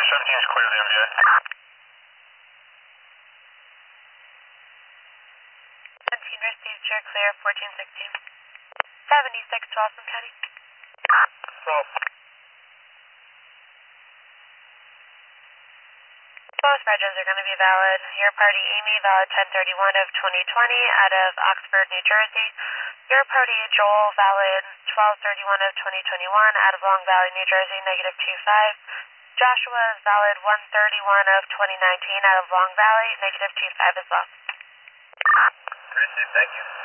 17 is clear of the MVA. 17 received, you're clear, 1416. 76 to Austin County. Well, both registers are going to be valid. Your party Amy, valid 10/31 of 2020 out of Oxford, New Jersey. Your party Joel, valid 12/31 of 2021 out of Long Valley, New Jersey, -25. Joshua is valid 1/31 of 2019 out of Long Valley, -25 as well. received, thank you.